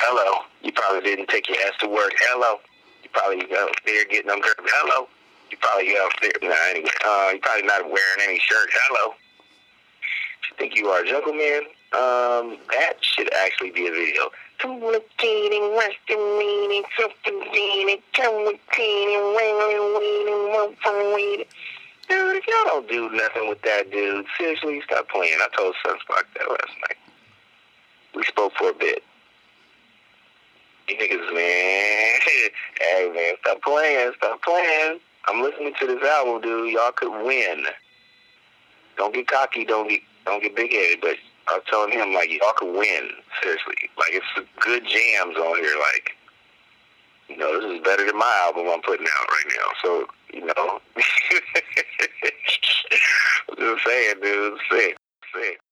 Hello. You probably didn't take your ass to work. Hello. You probably out there getting them girls. Hello. You probably out there. Nah, anyway. You probably not wearing any shirt. Hello. You think you are a jungle man? That should actually be a video. Come with Katie, Western meaning, something meaning, come with Katie, waiting. Dude, if y'all don't do nothing with that dude, seriously, stop playing. I told Sunspark that last night. We spoke for a bit. You niggas, man. Hey, man, stop playing. I'm listening to this album, dude. Y'all could win. Don't get cocky, don't get big-headed, but I was telling him, like, y'all could win, seriously. Like, it's some good jams on here, like, you know, this is better than my album I'm putting out right now, so, you know. I'm just saying, dude, sick.